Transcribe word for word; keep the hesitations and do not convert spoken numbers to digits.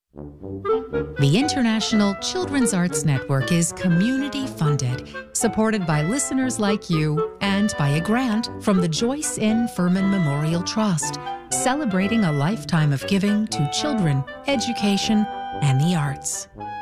The International Children's Arts Network is community-funded, supported by listeners like you, and by a grant from the Joyce N. Furman Memorial Trust, celebrating a lifetime of giving to children, education, and the arts.